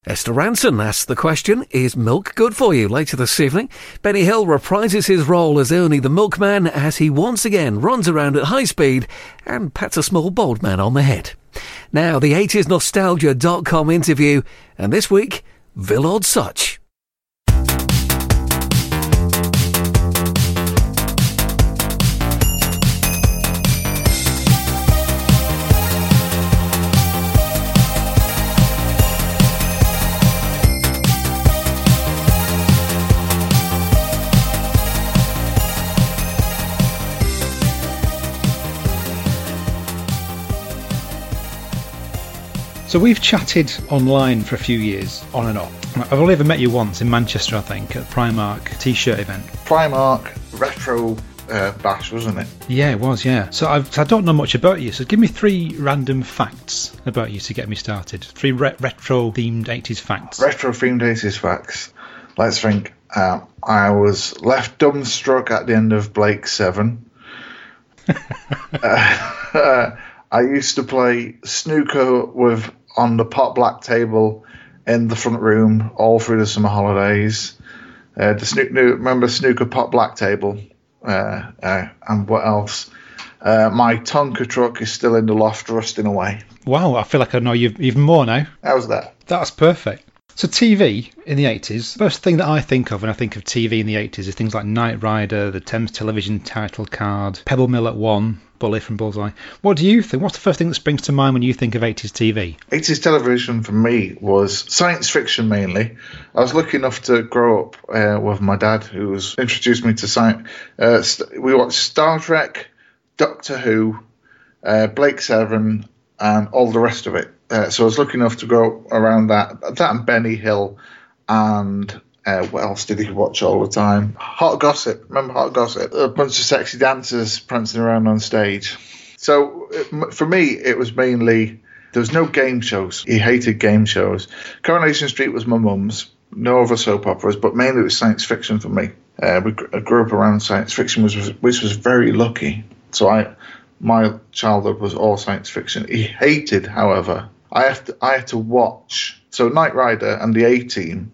Esther Ranson asks the question, is milk good for you? Later this evening, Benny Hill reprises his role as Ernie the Milkman as he once again runs around at high speed and pats a small bald man on the head. Now, the 80snostalgia.com interview, and this week, Villard Such. So we've chatted online for a few years, on and off. I've only ever met you once in Manchester, I think, at the Primark t-shirt event. Primark retro bash, wasn't it? Yeah, it was, yeah. So I don't know much about you, so give me 3 random facts about you to get me started. 3 retro-themed 80s facts. Retro-themed 80s facts. Let's think. I was left dumbstruck at the end of Blake 7. I used to play snooker on the pot black table in the front room all through the summer holidays. Remember snooker pot black table? And what else? My Tonka truck is still in the loft rusting away. Wow, I feel like I know you even more now. How's that? That's perfect. So TV in the 80s, the first thing that I think of when I think of TV in the 80s is things like Knight Rider, the Thames Television title card, Pebble Mill at 1, Bully from Bullseye. What do you think? What's the first thing that springs to mind when you think of 80s TV? 80s television for me was science fiction mainly. I was lucky enough to grow up with my dad, who was introduced me to science. We watched Star Trek, Doctor Who, Blake 7, and all the rest of it. So I was lucky enough to grow around that and Benny Hill, and what else did he watch all the time? Hot Gossip. Remember Hot Gossip? A bunch of sexy dancers prancing around on stage. So for me, it was mainly, there was no game shows. He hated game shows. Coronation Street was my mum's. No other soap operas, but mainly it was science fiction for me. I grew up around science fiction, which was very lucky. So my childhood was all science fiction. He hated, however, I had to watch. So Knight Rider and the A-Team,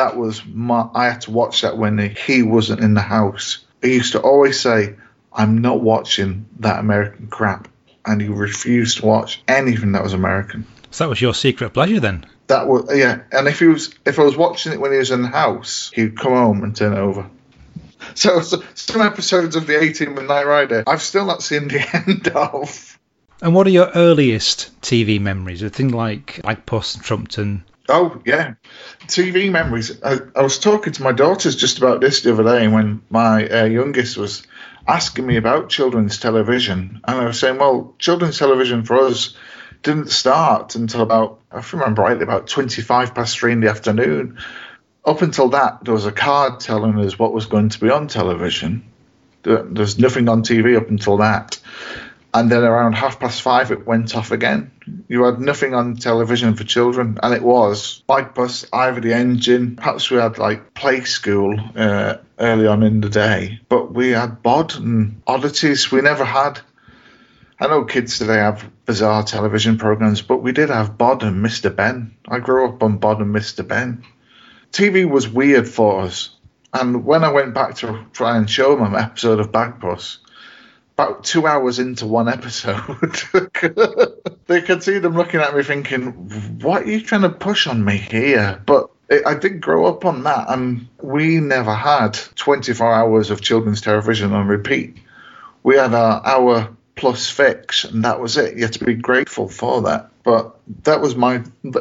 I had to watch that when he wasn't in the house. He used to always say, I'm not watching that American crap. And he refused to watch anything that was American. So that was your secret pleasure then? That was, yeah. And if I was watching it when he was in the house, he'd come home and turn it over. So some episodes of the A-Team and Knight Rider, I've still not seen the end of. And what are your earliest TV memories? A thing like Puss and Trumpton? Oh, yeah. TV memories. I was talking to my daughters just about this the other day when my youngest was asking me about children's television. And I was saying, well, children's television for us didn't start until about, if I remember rightly, about 3:25 in the afternoon. Up until that, there was a card telling us what was going to be on television. There's nothing on TV up until that. And then around 5:30, it went off again. You had nothing on television for children. And it was Bike Bus, Ivor the Engine. Perhaps we had like Play School early on in the day. But we had Bod and Oddities. We never had. I know kids today have bizarre television programs, but we did have Bod and Mr. Ben. I grew up on Bod and Mr. Ben. TV was weird for us. And when I went back to try and show them an episode of Bagpuss, about 2 hours into one episode, they could see them looking at me thinking, what are you trying to push on me here? But I did grow up on that, and we never had 24 hours of children's television on repeat. We had an hour plus fix, and that was it. You had to be grateful for that. But that was my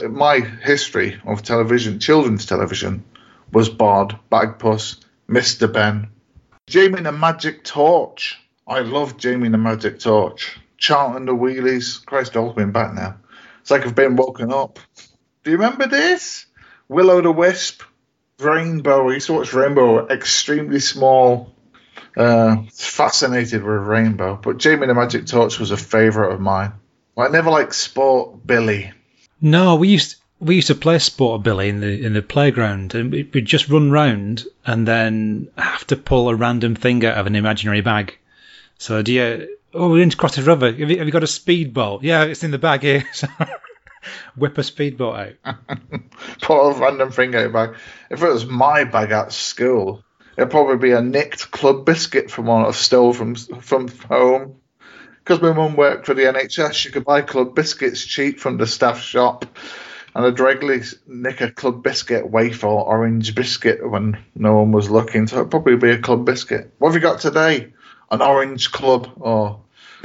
history of television. Children's television was Bod, Bagpuss, Mr. Ben, Jamie and the Magic Torch. I love Jamie and the Magic Torch. Charlton the Wheelies. Christ, I've been back now. It's like I've been woken up. Do you remember this? Willow the Wisp, Rainbow. I used to watch Rainbow, extremely small. Fascinated with Rainbow. But Jamie and the Magic Torch was a favourite of mine. I never liked Sport Billy. No, we used to play Sport Billy in the playground, and we'd just run round and then have to pull a random thing out of an imaginary bag. So we're going to cross the river. Have you got a speedball? Yeah, it's in the bag here. Whip a speedboat out. Put a random thing out of your bag. If it was my bag at school, it'd probably be a nicked club biscuit from one I've stole from home. Because my mum worked for the NHS, she could buy club biscuits cheap from the staff shop. And I'd regularly nick a club biscuit wafer or orange biscuit when no one was looking. So it'd probably be a club biscuit. What have you got today? An orange club or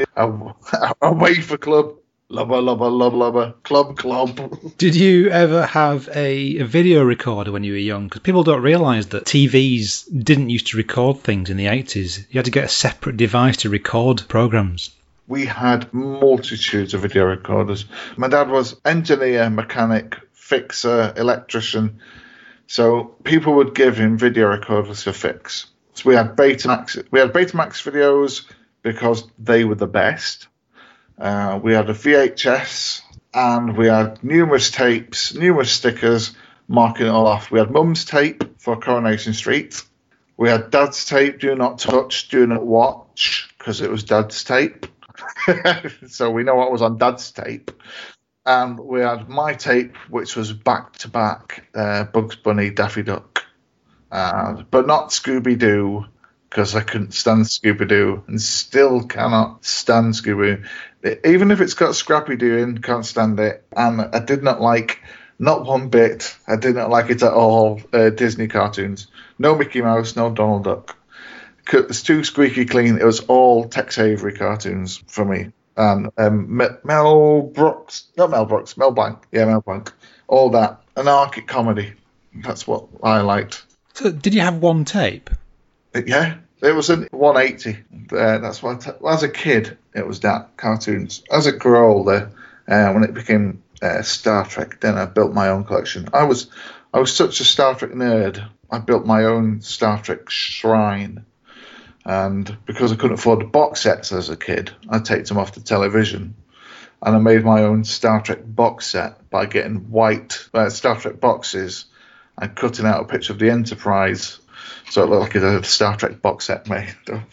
a wafer club? Lubba, lubba, lubba, lubba, club. Did you ever have a video recorder when you were young? Because people don't realise that TVs didn't used to record things in the 80s. You had to get a separate device to record programmes. We had multitudes of video recorders. My dad was engineer, mechanic, fixer, electrician. So people would give him video recorders to fix. So we had Betamax. We had Betamax videos because they were the best. We had a VHS, and we had numerous tapes, numerous stickers marking it all off. We had Mum's tape for Coronation Street. We had Dad's tape, do not touch, do not watch, because it was Dad's tape. So we know what was on Dad's tape. And we had my tape, which was back-to-back Bugs Bunny, Daffy Duck. But not Scooby-Doo, because I couldn't stand Scooby-Doo and still cannot stand Scooby-Doo. Even if it's got Scrappy-Doo in, can't stand it. And I did not like, not one bit, I did not like it at all, Disney cartoons. No Mickey Mouse, no Donald Duck. It's too squeaky clean. It was all Tex Avery cartoons for me. And Mel Blanc. Yeah, Mel Blanc. All that. Anarchic comedy. That's what I liked. So did you have one tape? Yeah, it was a 180. That's what. As a kid, it was that cartoons. As I grew older, when it became Star Trek, then I built my own collection. I was such a Star Trek nerd. I built my own Star Trek shrine, and because I couldn't afford the box sets as a kid, I taped them off the television, and I made my own Star Trek box set by getting white Star Trek boxes and cutting out a picture of the Enterprise. So it looked like it had a Star Trek box set made.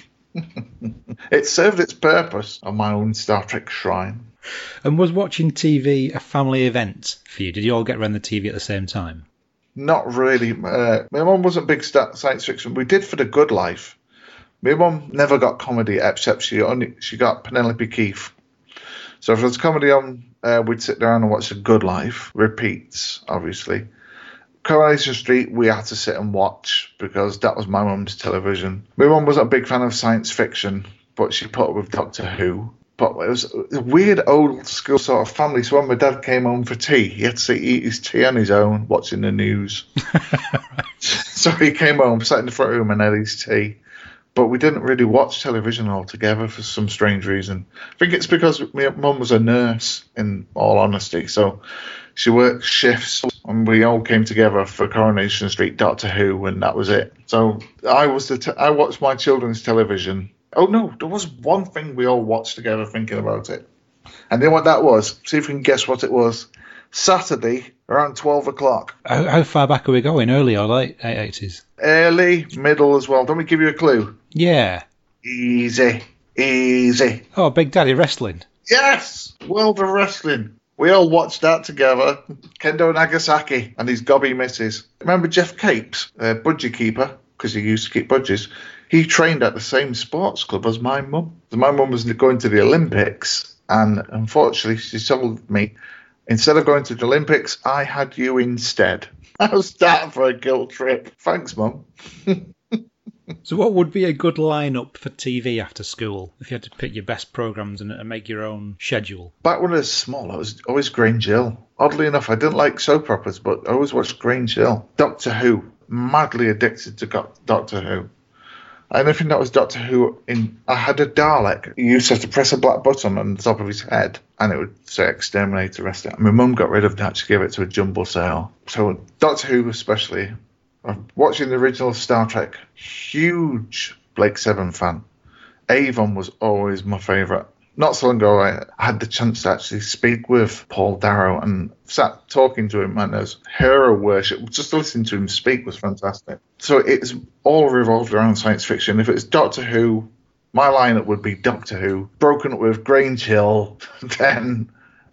It served its purpose on my own Star Trek shrine. And was watching TV a family event for you? Did you all get around the TV at the same time? Not really. My mum wasn't big science fiction. We did For the Good Life. My mum never got comedy except she got Penelope Keith. So if there was comedy on, we'd sit down and watch The Good Life. Repeats, obviously. Coronation Street, we had to sit and watch because that was my mum's television. My mum wasn't a big fan of science fiction, but she put up with Doctor Who. But it was a weird old school sort of family. So when my dad came home for tea, he had to eat his tea on his own, watching the news. So he came home, sat in the front room and had his tea. But we didn't really watch television all together for some strange reason. I think it's because my mum was a nurse, in all honesty. So she worked shifts, and we all came together for Coronation Street, Doctor Who, and that was it. So I watched my children's television. Oh no, there was one thing we all watched together thinking about it. And then what that was, see if you can guess what it was. Saturday, around 12 o'clock. How far back are we going? Early or late 80s? Early, middle as well. Don't we give you a clue? Yeah. Easy. Oh, Big Daddy Wrestling. Yes! World of Wrestling. We all watched that together. Kendo Nagasaki and his gobby misses. Remember Jeff Capes, budgie keeper, because he used to keep budgies? He trained at the same sports club as my mum. My mum was going to the Olympics, and unfortunately she told me, instead of going to the Olympics, I had you instead. How's that for a guilt trip? Thanks, Mum. So what would be a good lineup for TV after school if you had to pick your best programmes and make your own schedule? Back when I was small, I was always Grange Hill. Oddly enough, I didn't like soap operas, but I always watched Grange Hill. Doctor Who. Madly addicted to Doctor Who. Anything that was Doctor Who, I had a Dalek. You used to have to press a black button on the top of his head, and it would say exterminate the rest of it. My mum got rid of that. She gave it to a jumble sale. So Doctor Who especially. I'm watching the original Star Trek. Huge Blake Seven fan. Avon was always my favourite. Not so long ago, I had the chance to actually speak with Paul Darrow and sat talking to him, and there's hero worship. Just listening to him speak was fantastic. So it's all revolved around science fiction. If it's Doctor Who, my lineup would be Doctor Who, broken up with Grange Hill, then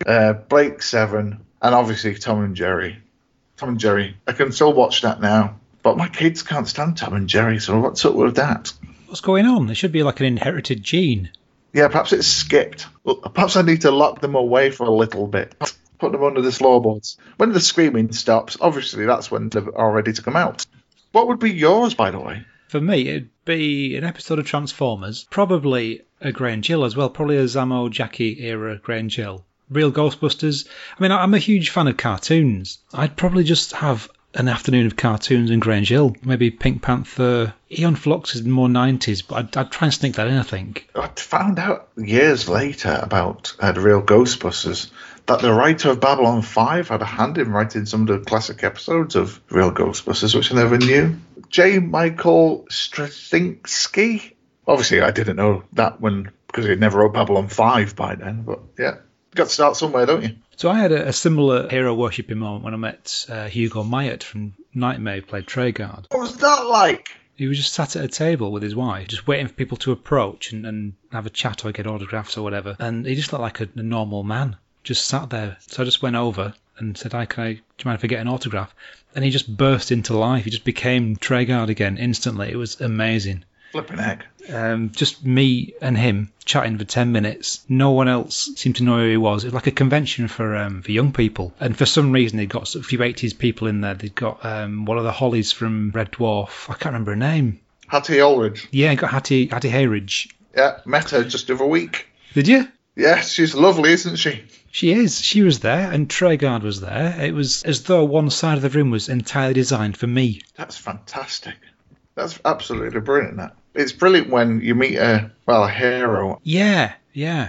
Blake Seven, and obviously Tom and Jerry. Tom and Jerry. I can still watch that now, but my kids can't stand Tom and Jerry, so what's up with that? What's going on? It should be like an inherited gene. Yeah, perhaps it's skipped. Perhaps I need to lock them away for a little bit. Put them under the floorboards. When the screaming stops, obviously that's when they're all ready to come out. What would be yours, by the way? For me, it'd be an episode of Transformers, probably a Grange Hill as well, probably a Zamo Jackie era Grange Hill. Real Ghostbusters. I mean, I'm a huge fan of cartoons. I'd probably just have an afternoon of cartoons in Grange Hill. Maybe Pink Panther. Eon Flux is more 90s, but I'd try and sneak that in, I think. I found out years later about the Real Ghostbusters that the writer of Babylon 5 had a hand in writing some of the classic episodes of Real Ghostbusters, which I never knew. J. Michael Straczynski. Obviously, I didn't know that one because he'd never wrote Babylon 5 by then, but yeah. You got to start somewhere, don't you? So I had a similar hero worshipping moment when I met Hugo Myatt from Nightmare, who played Treguard. What was that like? He was just sat at a table with his wife, just waiting for people to approach and have a chat or get autographs or whatever. And he just looked like a normal man, just sat there. So I just went over and said, "Hi, do you mind if I get an autograph?" And he just burst into life. He just became Treguard again instantly. It was amazing. Flipping heck. Just me and him chatting for 10 minutes. No one else seemed to know who he was. It was like a convention for young people. And for some reason, they got a few 80s people in there. They'd got one of the Hollies from Red Dwarf. I can't remember her name. Hattie Ulrich. Yeah, got Hattie Hayridge. Yeah, met her just the other week. Did you? Yeah, she's lovely, isn't she? She is. She was there, and Treguard was there. It was as though one side of the room was entirely designed for me. That's fantastic. That's absolutely brilliant, that. It's brilliant when you meet a hero. Yeah. I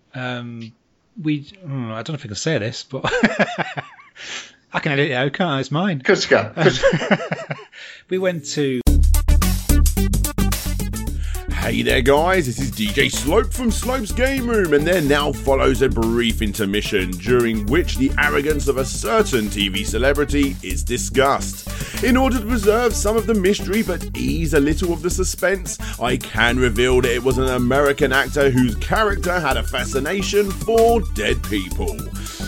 don't know if I can say this, but I can edit it out, can't I? It's mine. Good to go. We went to... Hey there guys, this is DJ Slope from Slope's Game Room, and there now follows a brief intermission during which the arrogance of a certain TV celebrity is discussed. In order to preserve some of the mystery but ease a little of the suspense, I can reveal that it was an American actor whose character had a fascination for dead people.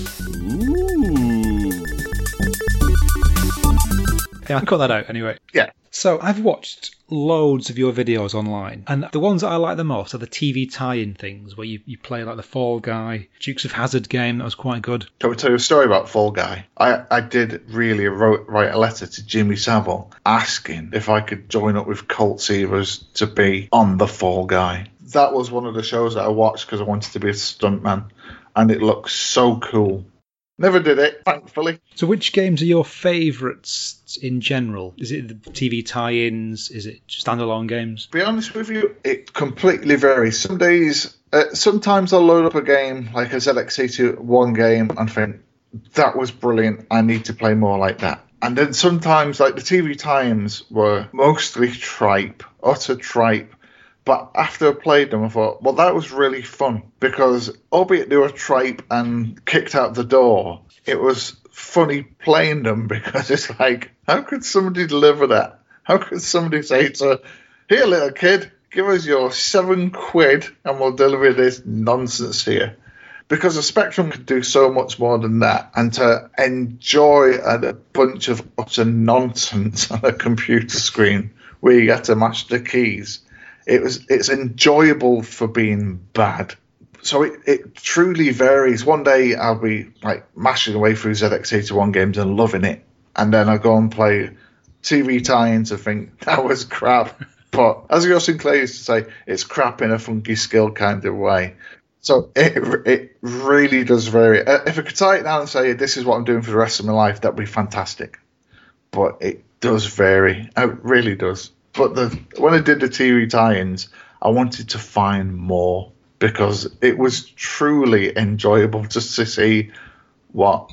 Ooh. Yeah, I cut that out anyway. Yeah. So I've watched loads of your videos online, and the ones that I like the most are the TV tie-in things where you play like the Fall Guy, Dukes of Hazzard game. That was quite good. Can I tell you a story about Fall Guy? I did really write a letter to Jimmy Savile asking if I could join up with Colt Seavers to be on the Fall Guy. That was one of the shows that I watched because I wanted to be a stuntman, and it looked so cool. Never did it, thankfully. So which games are your favourites in general? Is it the TV tie-ins? Is it standalone games? To be honest with you, it completely varies. Some days, sometimes I'll load up a game, like a ZX81 game, and think, that was brilliant, I need to play more like that. And then sometimes, like the TV tie-ins were mostly tripe, utter tripe. But after I played them, I thought, well, that was really fun because, albeit they were tripe and kicked out the door, it was funny playing them because it's like, how could somebody deliver that? How could somebody say to, here, little kid, give us your £7 and we'll deliver this nonsense here? Because the Spectrum could do so much more than that, and to enjoy a bunch of utter nonsense on a computer screen where you get to mash the keys. It's enjoyable for being bad. So it truly varies. One day I'll be like mashing away through ZX81 games and loving it. And then I'll go and play TV tie-ins and think, that was crap. But as Gus Sinclair used to say, it's crap in a funky skill kind of way. So it really does vary. If I could tie it down and say, this is what I'm doing for the rest of my life, that'd be fantastic. But it does vary. It really does. But when I did the TV tie-ins, I wanted to find more because it was truly enjoyable just to see what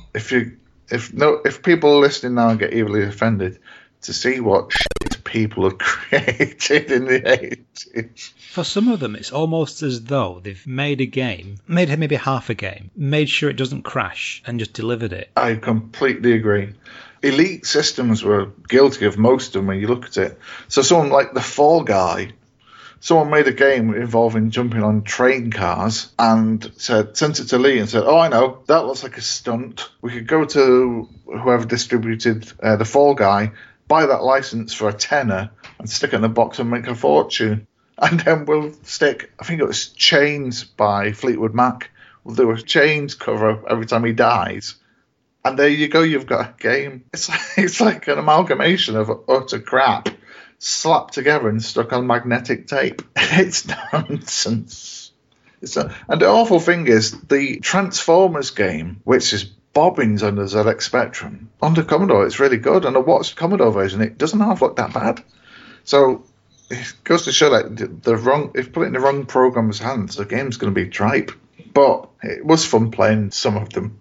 if people listening now get evilly offended, to see what shit people have created in the 80s. For some of them, it's almost as though they've made a game, made maybe half a game, made sure it doesn't crash, and just delivered it. I completely agree. Elite Systems were guilty of most of them when you look at it. So someone like the Fall Guy, someone made a game involving jumping on train cars and sent it to Lee and said, oh, I know, that looks like a stunt. We could go to whoever distributed the Fall Guy, buy that license for $10 and stick it in a box and make a fortune. And then we'll stick, I think it was Chains by Fleetwood Mac. We'll do a Chains cover every time he dies. And there you go, you've got a game. It's like an amalgamation of utter crap slapped together and stuck on magnetic tape. It's nonsense. And the awful thing is, the Transformers game, which is bobbins on the ZX Spectrum, on the Commodore it's really good. And I watched the Commodore version, it doesn't half look that bad. So it goes to show that if you put it in the wrong programmer's hands, the game's going to be tripe. But it was fun playing some of them.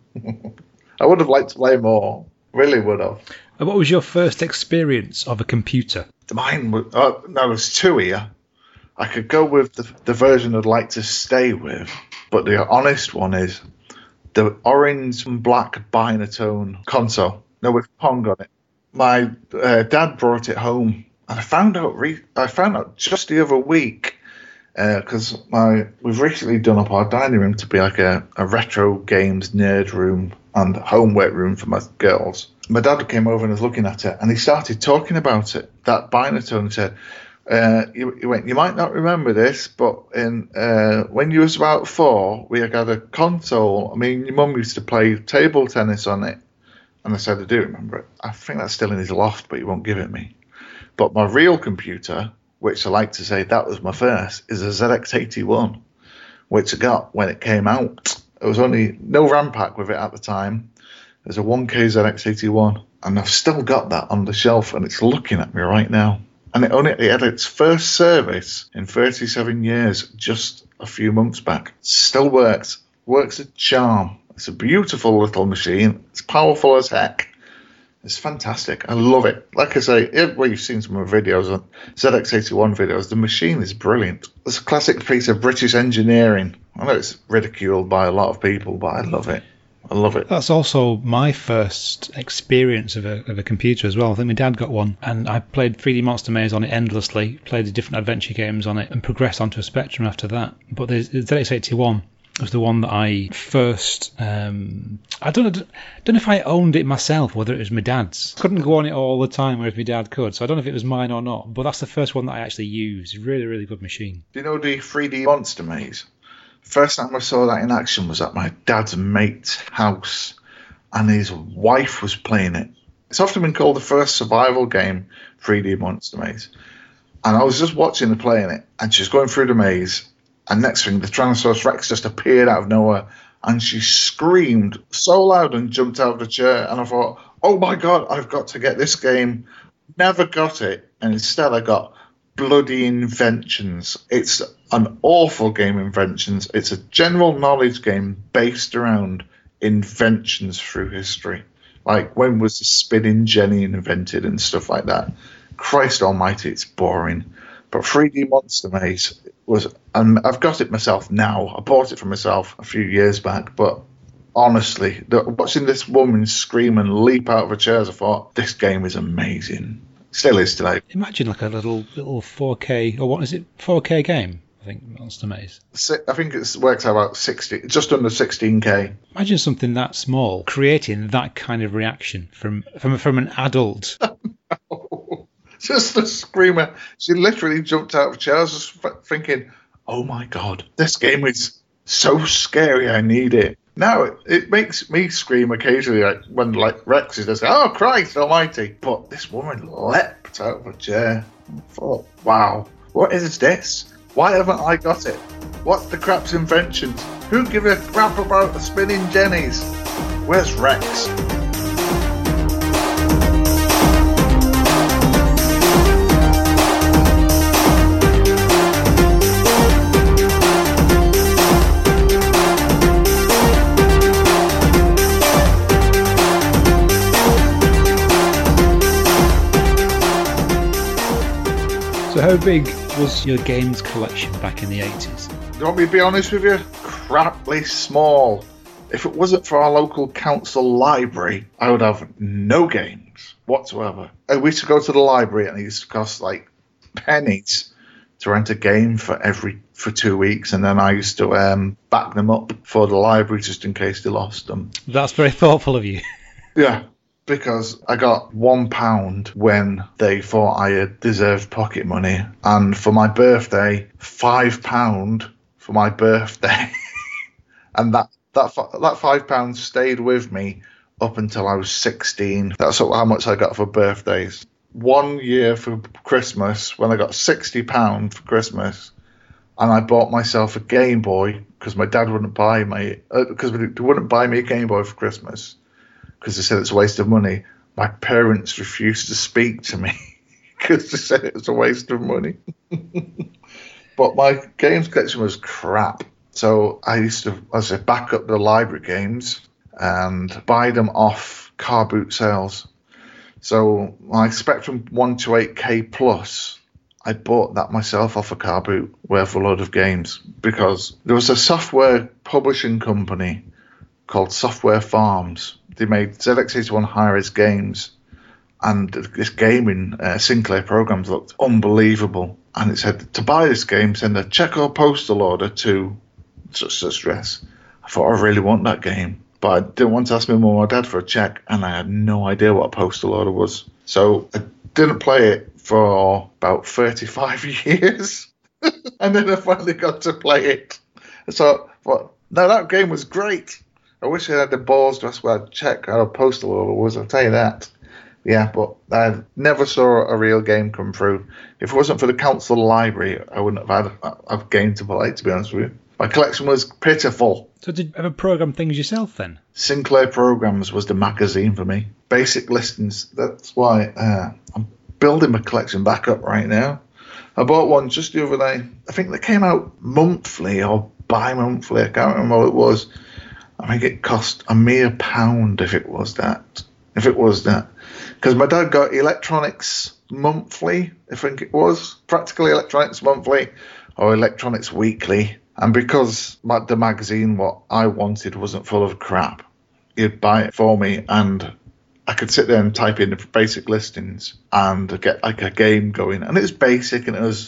I would have liked to play more. Really would have. And what was your first experience of a computer? Mine was... no, there's two here. I could go with the version I'd like to stay with, but the honest one is the orange and black Binatone console. No, with Pong on it. My dad brought it home, and I found out just the other week, because we've recently done up our dining room to be like a retro games nerd room and homework room for my girls. My dad came over and was looking at it, and he started talking about it. That Binatone said, he went, you might not remember this, but when you was about 4, we had a console. I mean, your mum used to play table tennis on it. And I said, I do remember it. I think that's still in his loft, but he won't give it me. But my real computer, which I like to say that was my first, is a ZX81, which I got when it came out. There was only no RAM pack with it at the time. There's a 1K ZX81, and I've still got that on the shelf, and it's looking at me right now. And it had its first service in 37 years just a few months back. Still works a charm. It's a beautiful little machine. It's powerful as heck. It's fantastic. I love it. Like I say, well, you've seen some of the videos, ZX81 videos, the machine is brilliant. It's a classic piece of British engineering. I know it's ridiculed by a lot of people, but I love it. I love it. That's also my first experience of a computer as well. I think my dad got one, and I played 3D Monster Maze on it endlessly, played the different adventure games on it, and progressed onto a Spectrum after that. But the ZX81 was the one that I first... I don't know if I owned it myself, whether it was my dad's. Couldn't go on it all the time, whereas my dad could, so I don't know if it was mine or not, but that's the first one that I actually used. Really, really good machine. Do you know the 3D Monster Maze? First time I saw that in action was at my dad's mate's house, and his wife was playing it. It's often been called the first survival game, 3D Monster Maze. And I was just watching her playing it, and she's going through the maze, and next thing, the Tyrannosaurus Rex just appeared out of nowhere, and she screamed so loud and jumped out of the chair, and I thought, oh my God, I've got to get this game. Never got it, and instead I got Bloody Inventions. It's an awful game, Inventions. It's a general knowledge game based around inventions through history. Like, when was the spinning jenny invented and stuff like that? Christ almighty, it's boring. But 3D Monster Maze was, and I've got it myself now. I bought it for myself a few years back, but honestly, watching this woman scream and leap out of her chairs, I thought, this game is amazing. Still is today. Imagine like a little 4K, or what is it, 4K game, I think, Monster Maze. I think it works out about 60, just under 16K. Imagine something that small creating that kind of reaction from an adult. Just a screamer. She literally jumped out of her chair. I was just thinking, oh my God, this game is so scary, I need it. Now, it makes me scream occasionally, like when Rex is just, oh Christ almighty. But this woman leapt out of her chair. I thought, wow, what is this? Why haven't I got it? What's the crap's inventions? Who gives a crap about the spinning jennies? Where's Rex? So how big was your games collection back in the 80s? Do you want me to be honest with you? Craply small. If it wasn't for our local council library, I would have no games whatsoever. We used to go to the library and it used to cost like pennies to rent a game for 2 weeks, and then I used to back them up for the library just in case they lost them. That's very thoughtful of you. Yeah, because I got £1 when they thought I had deserved pocket money, and for my birthday, £5 for my birthday, and that £5 stayed with me up until I was 16. That's how much I got for birthdays. 1 year for Christmas, when I got £60 for Christmas, and I bought myself a Game Boy because my dad wouldn't buy me a Game Boy for Christmas because they said it's a waste of money. My parents refused to speak to me because they said it was a waste of money. But my games collection was crap. So I used to, back up the library games and buy them off car boot sales. So my Spectrum 128K Plus, I bought that myself off a car boot worth a load of games because there was a software publishing company called Software Farms. They made ZX81 high-res games, and this gaming Sinclair programs looked unbelievable. And it said, to buy this game, send a check or postal order to such address. I thought, I really want that game. But I didn't want to ask my mum or dad for a check, and I had no idea what a postal order was. So I didn't play it for about 35 years. And then I finally got to play it. So, well, no, that game was great. I wish I had the balls to ask what a check or a postal order was, I'll tell you that. Yeah, but I never saw a real game come through. If it wasn't for the council library, I wouldn't have had a game to play, to be honest with you. My collection was pitiful. So did you ever program things yourself then? Sinclair Programs was the magazine for me. Basic Listings. That's why I'm building my collection back up right now. I bought one just the other day. I think they came out monthly or bi-monthly. I can't remember what it was. I think it cost a mere £1 if it was that. Because my dad got Electronics Monthly, I think it was. Practically Electronics Monthly or Electronics Weekly. And because the magazine, what I wanted, wasn't full of crap, he'd buy it for me, and I could sit there and type in the basic listings and get like a game going. And it was basic, and it was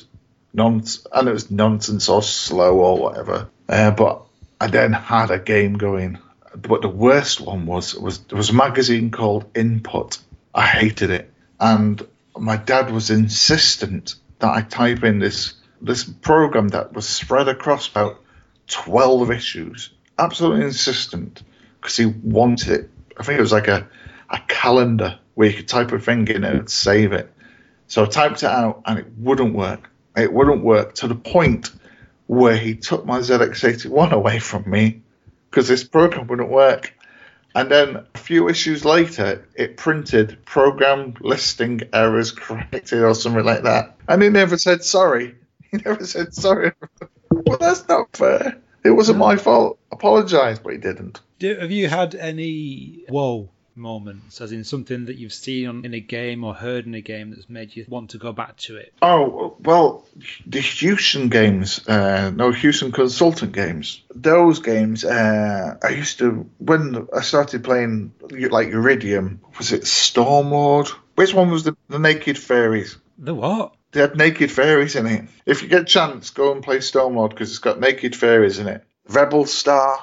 nonsense or slow or whatever. But I then had a game going. But the worst one was a magazine called Input. I hated it, and my dad was insistent that I type in this program that was spread across about 12 issues. Absolutely insistent, because he wanted it. I think it was like a calendar where you could type a thing in and it would save it. So I typed it out and it wouldn't work. It wouldn't work to the point where he took my ZX81 away from me because this program wouldn't work. And then a few issues later, it printed program listing errors corrected or something like that. And he never said sorry. He never said sorry. Well, that's not fair. It wasn't my fault. Apologise, but he didn't. Have you had any whoa moments, as in something that you've seen in a game or heard in a game that's made you want to go back to it? Oh, well, the Houston games, Houston Consultant games. Those games, I used to, when I started playing, like Iridium, was it Stormlord? Which one was the Naked Fairies? The what? They had Naked Fairies in it. If you get a chance, go and play Stormlord because it's got Naked Fairies in it. Rebel Star,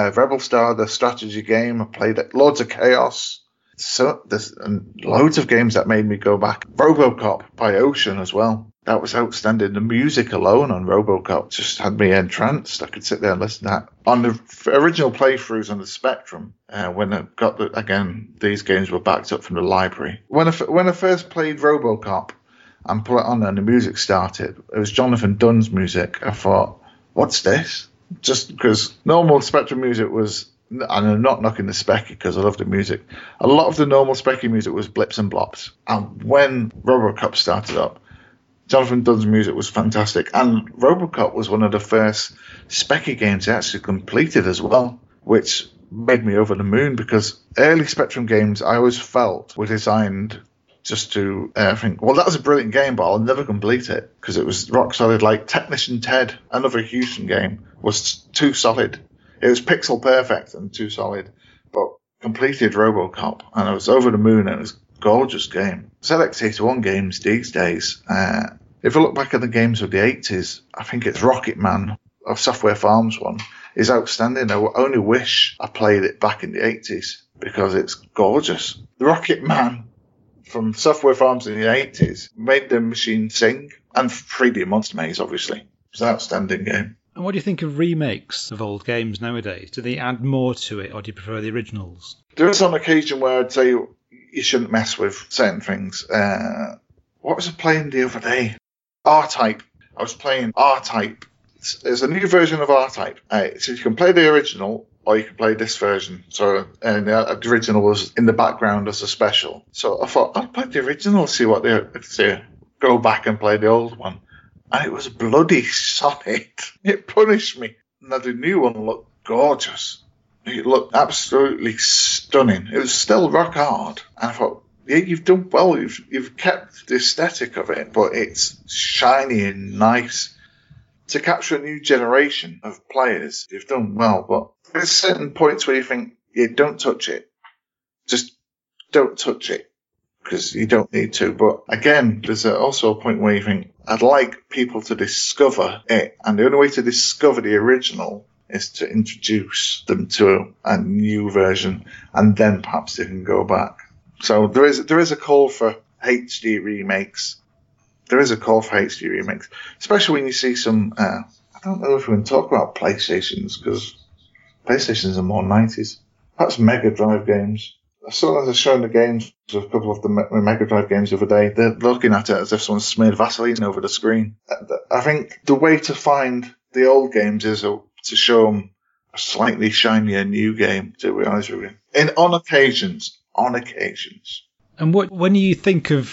the strategy game. I played it. Lords of Chaos. So there's loads of games that made me go back. RoboCop by Ocean as well. That was outstanding. The music alone on RoboCop just had me entranced. I could sit there and listen to that. On the original playthroughs on the Spectrum, when I got these games were backed up from the library. When I first played RoboCop and put it on and the music started, it was Jonathan Dunn's music. I thought, what's this? Just because normal Spectrum music was, and I'm not knocking the Specky because I love the music, a lot of the normal Specky music was blips and blops. And when RoboCop started up, Jonathan Dunn's music was fantastic. And RoboCop was one of the first Specky games I actually completed as well, which made me over the moon because early Spectrum games I always felt were designed just to think, well, that was a brilliant game, but I'll never complete it because it was rock solid. Like Technician Ted, another Houston game, was too solid. It was pixel perfect and too solid, but completed RoboCop, and I was over the moon, and it was a gorgeous game. ZX81 games these days, if I look back at the games of the 80s, I think it's Rocket Man, of Software Farms one, is outstanding. I only wish I played it back in the 80s because it's gorgeous. The Rocket Man from Software Farms in the 80s made the machine sing, and 3D Monster Maze, obviously. It's an outstanding game. And what do you think of remakes of old games nowadays? Do they add more to it, or do you prefer the originals? There is on occasion where I'd say you shouldn't mess with certain things. What was I playing the other day? R-Type. I was playing R-Type. There's a new version of R-Type. So you can play the original, or you can play this version. So the original was in the background as a special. So I thought, I'll play the original, see what they go back and play the old one. And it was bloody solid. It punished me. Now the new one looked gorgeous. It looked absolutely stunning. It was still rock hard. And I thought, yeah, you've done well. You've kept the aesthetic of it, but it's shiny and nice. To capture a new generation of players, you've done well. But there's certain points where you think, yeah, don't touch it. Just don't touch it, because you don't need to. But again, there's also a point where you think, I'd like people to discover it. And the only way to discover the original is to introduce them to a new version, and then perhaps they can go back. So there is a call for HD remakes. There is a call for HD remakes, especially when you see some. I don't know if we can talk about PlayStations, because PlayStations are more 90s. Perhaps Mega Drive games. Someone was showing the games, a couple of the Mega Drive games the other day. They're looking at it as if someone smeared Vaseline over the screen. I think the way to find the old games is to show them a slightly shinier new game, to be honest with you. On occasions. And when you think of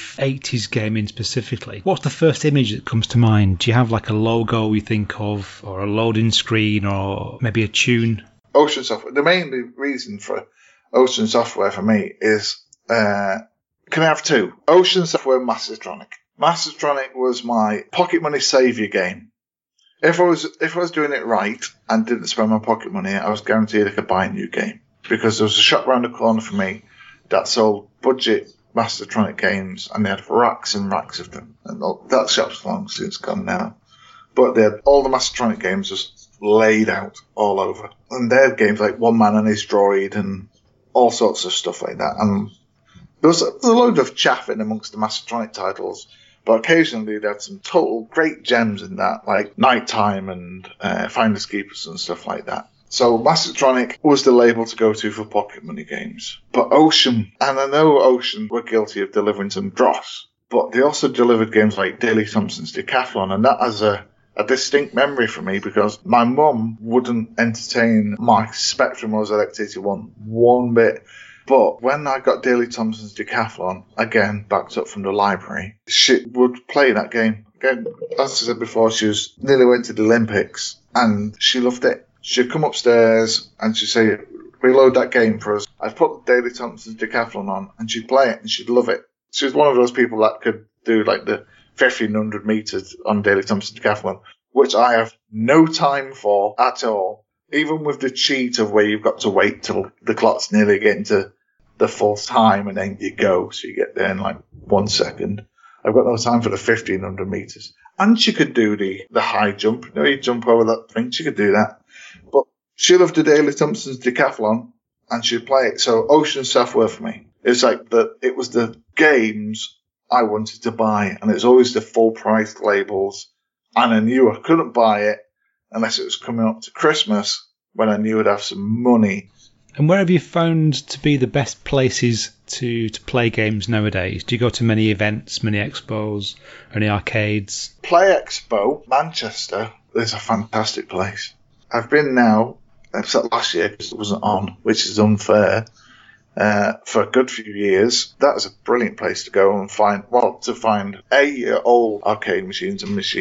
80s gaming specifically, what's the first image that comes to mind? Do you have like a logo you think of, or a loading screen, or maybe a tune? Ocean Software. The main reason for Ocean Software for me is, can I have two? Ocean Software and Mastertronic. Mastertronic was my pocket money saviour game. If I was doing it right and didn't spend my pocket money, I was guaranteed I could buy a new game. Because there was a shop around the corner for me that sold budget Mastertronic games, and they had racks and racks of them. And that shop's long since gone now. But they had all the Mastertronic games just laid out all over. And they had games like One Man and His Droid and all sorts of stuff like that. And there was a load of chaff in amongst the Mastertronic titles, but occasionally they had some total great gems in that, like Nighttime and Finders Keepers and stuff like that. So Mastertronic was the label to go to for pocket money games. But Ocean, and I know Ocean were guilty of delivering some dross, but they also delivered games like Daley Thompson's Decathlon, and that has a distinct memory for me because my mum wouldn't entertain my Spectrum or ZX81 one bit. But when I got Daley Thompson's Decathlon, again, backed up from the library, she would play that game. Again, as I said before, she nearly went to the Olympics, and she loved it. She'd come upstairs and she'd say, reload that game for us. I'd put Daley Thompson's Decathlon on and she'd play it and she'd love it. She was one of those people that could do like the 1,500 meters on Daley Thompson's Decathlon, which I have no time for at all. Even with the cheat of where you've got to wait till the clock's nearly getting to the full time and then you go. So you get there in like 1 second. I've got no time for the 1,500 meters. And she could do the high jump. You jump over that thing. She could do that. But she loved the Daley Thompson's Decathlon, and she'd play it. So Ocean Software for me, it's like it was the games I wanted to buy, and it's always the full price labels. And I knew I couldn't buy it unless it was coming up to Christmas, when I knew I'd have some money. And where have you found to be the best places to play games nowadays? Do you go to many events, many expos, any arcades? Play Expo, Manchester, is a fantastic place. I've been now, except last year because it wasn't on, which is unfair, for a good few years. That is a brilliant place to go and find A, old arcade machines,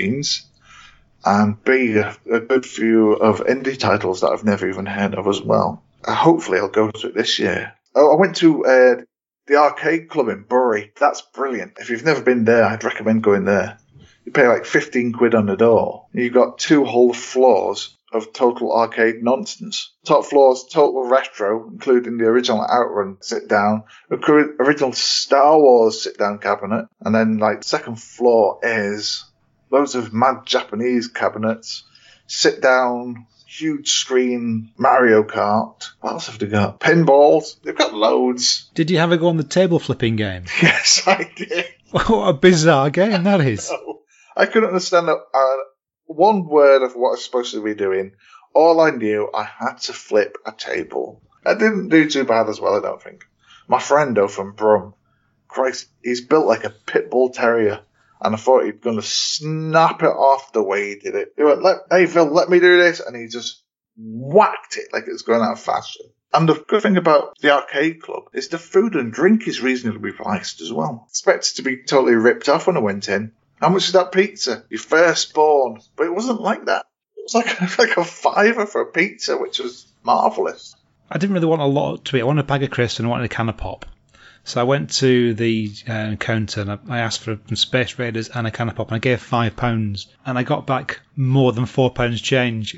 and B, a good few of indie titles that I've never even heard of as well. Hopefully I'll go to it this year. Oh, I went to the arcade club in Bury. That's brilliant. If you've never been there, I'd recommend going there. You pay like 15 quid on the door. You've got 2 whole floors of total arcade nonsense. Top floor's total retro, including the original Outrun sit-down, original Star Wars sit-down cabinet, and then, second floor is loads of mad Japanese cabinets, sit-down, huge screen Mario Kart. What else have they got? Pinballs. They've got loads. Did you have a go on the table flipping game? Yes, I did. What a bizarre game that is. I couldn't understand one word of what I was supposed to be doing. All I knew, I had to flip a table. I didn't do too bad as well, I don't think. My friend, though, from Brum, Christ, he's built like a pit bull terrier. And I thought he'd going to snap it off the way he did it. He went, hey, Phil, let me do this. And he just whacked it like it was going out of fashion. And the good thing about the arcade club is the food and drink is reasonably priced as well. Expected to be totally ripped off when I went in. How much is that pizza? Your firstborn. But it wasn't like that. It was like a $5 for a pizza, which was marvellous. I didn't really want a lot to eat. I wanted a bag of crisps and I wanted a can of pop. So I went to the counter and I asked for some Space Raiders and a can of pop, and I gave £5, and I got back more than £4 change.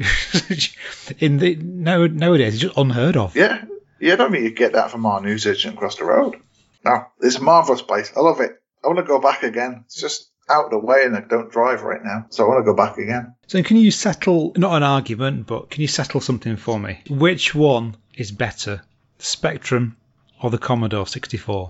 Nowadays, it's just unheard of. Yeah, I don't think you get that from our news agent across the road. No, it's a marvellous place. I love it. I want to go back again. It's just out of the way and I don't drive right now, so I want to go back again. So can you settle, not an argument, but can you settle something for me? Which one is better, the Spectrum or the Commodore 64?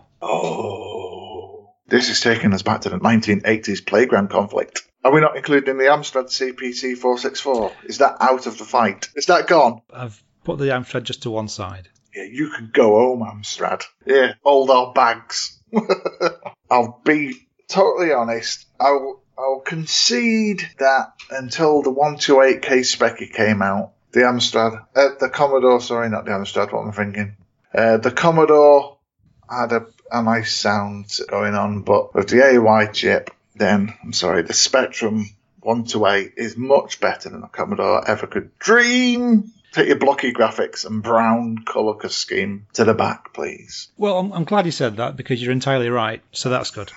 Oh, this is taking us back to the 1980s playground conflict. Are we not including the Amstrad CPC 464? Is that out of the fight? Is that gone? I've put the Amstrad just to one side. Yeah, you can go home, Amstrad. Yeah, hold our bags. I'll be totally honest. I'll concede that until the 128K Specky came out, the Amstrad, the Commodore, sorry, not the Amstrad, what am I thinking? The Commodore had a nice sound going on, but with the AY chip, then, I'm sorry, the Spectrum 128 is much better than the Commodore ever could dream. Take your blocky graphics and brown colour scheme to the back, please. Well, I'm glad you said that, because you're entirely right, so that's good.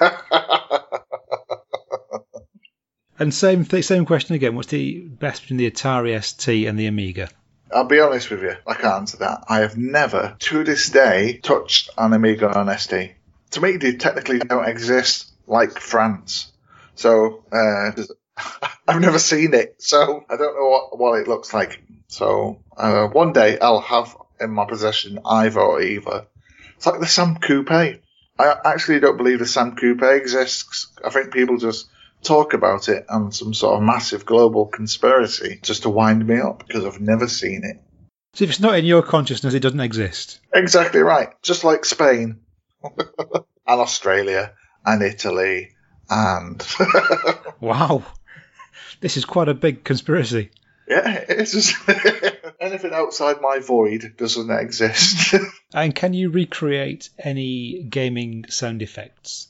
And same question again, what's the best between the Atari ST and the Amiga? I'll be honest with you, I can't answer that. I have never, to this day, touched an Amiga or an ST. To me, they technically don't exist, like France. So, I've never seen it, so I don't know what it looks like. So, one day I'll have in my possession either or either. It's like the Sam Coupe. I actually don't believe the Sam Coupe exists. I think people just talk about it on some sort of massive global conspiracy just to wind me up, because I've never seen it. So if it's not in your consciousness, it doesn't exist. Exactly right. Just like Spain and Australia and Italy and... Wow. This is quite a big conspiracy. Yeah, it's just... anything outside my void doesn't exist. And can you recreate any gaming sound effects?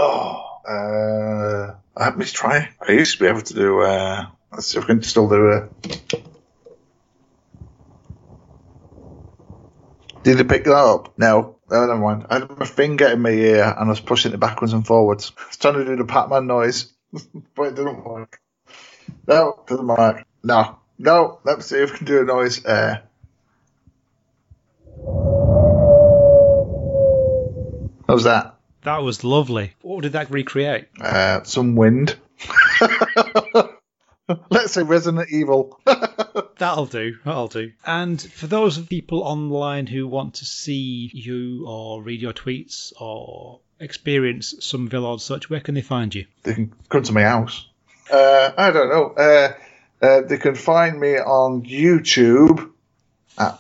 Let me try. I used to be able to do, let's see if we can still do it. Did it pick that up? No, never mind. I had my finger in my ear and I was pushing it backwards and forwards. I was trying to do the Pac-Man noise, but it didn't work. No, it doesn't work. No, let's see if we can do a noise. How's that? That was lovely. What did that recreate? Some wind. Let's say Resident Evil. That'll do. And for those people online who want to see you or read your tweets or experience some Villard or such, where can they find you? They can come to my house. I don't know. They can find me on YouTube at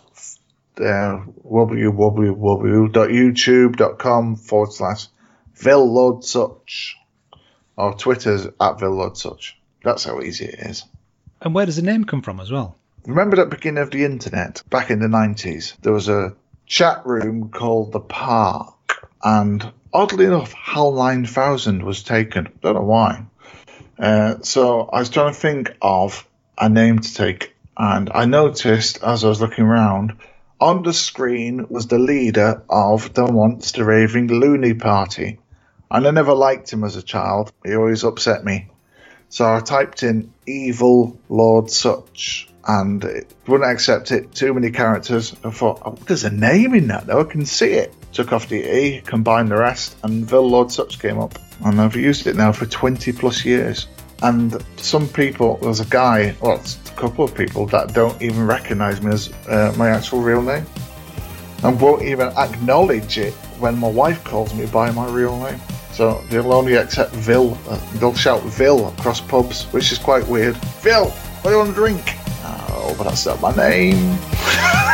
www.youtube.com/VilLordSuch, or Twitter's at VilLordSuch. That's how easy it is. And where does the name come from as well? Remember at the beginning of the internet, back in the 90s, there was a chat room called The Park, and oddly enough, HAL 9000 was taken. Don't know why. So I was trying to think of a name to take, and I noticed as I was looking around, on the screen was the leader of the Monster Raving Looney Party, and I never liked him as a child. He always upset me. So I typed in Evil Lord Such, and it wouldn't accept it. Too many characters. I thought, oh, there's a name in that though. I can see it. Took off the E, combined the rest, and Vil Lord Such came up. And I've used it now for 20 plus years. And some people, there's a guy, well, it's a couple of people that don't even recognise me as my actual real name, and won't even acknowledge it when my wife calls me by my real name. So they'll only accept Vil. They'll shout Vil across pubs, which is quite weird. Vil, what do you want to drink? Oh, but that's not my name.